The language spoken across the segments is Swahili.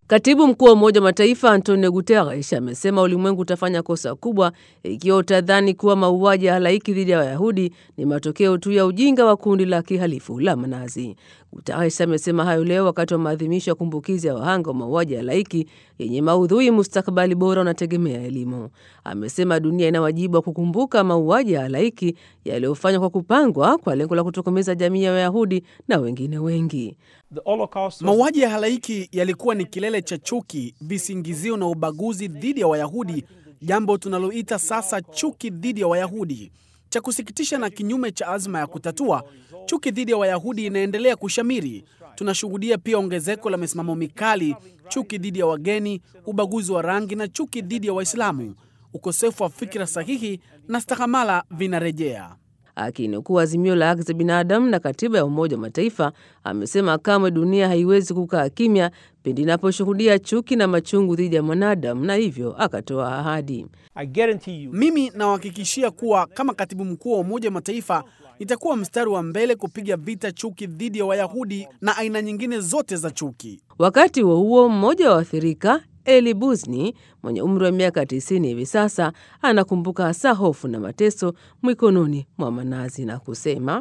Katibu mkuu wa Umoja wa Mataifa Antonio Guterres amesema ulimwengu utafanya kosa kubwa ikiwa utadhani kuwa mauaji ya halaiki dhidi ya Wayahudi ni matokeo tu ya ujinga wa kundi la kihalifu la Manazi. Guterres amesema hayo leo wakati wa maadhimisho ya kumbukizi ya wahanga wa mauaji ya halaiki yenye maudhui mustakabali bora unategemea elimu. Amesema dunia ina wajibu wa kukumbuka mauaji ya halaiki yaliyofanywa kwa kupangwa kwa lengo la kutokomeza jamii ya Wayahudi na wengine wengi. Mauaji ya halaiki yalikuwa ni kilele cha chuki, visingizio na ubaguzi dhidi ya Wayahudi, jambo tunaloita sasa chuki dhidi ya Wayahudi. Cha kusikitisha na kinyume cha azma ya kutatua, chuki dhidi ya Wayahudi inaendelea kushamiri. Tunashuhudia pia ongezeko la misimamo mikali, chuki dhidi ya wageni, ubaguzi wa rangi na chuki dhidi ya Waislamu. Ukosefu wa fikra sahihi na stahamala vinarejea. Akinukuu azimio la haki za binadamu na katiba ya Umoja wa Mataifa, amesema kamwe dunia haiwezi kukaa kimya pindi inaposhuhudia chuki na machungu dhidi ya mwanadamu, na hivyo akatoa ahadi. Mimi nawahakikishia kuwa kama katibu mkuu wa Umoja wa Mataifa nitakuwa mstari wa mbele kupiga vita chuki dhidi ya Wayahudi na aina nyingine zote za chuki. Wakati huo huo, mmoja wa waathirika Eli Buzni mwenye umri wa miaka 90 hivi sasa anakumbuka hasa hofu na mateso mikononi mwa Manazi na kusema,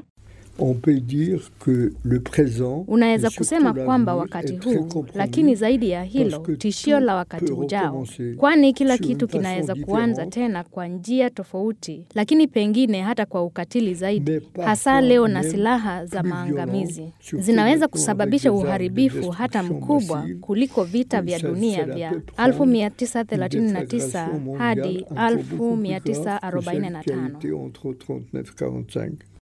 unaweza kusema kwamba wakati huu, lakini zaidi ya hilo, tishio la wakati ujao, kwani kila kitu kinaweza kuanza tena kwa njia tofauti, lakini pengine hata kwa ukatili zaidi, hasa leo na silaha za maangamizi zinaweza kusababisha uharibifu hata mkubwa kuliko vita vya dunia vya 1939 hadi 1945.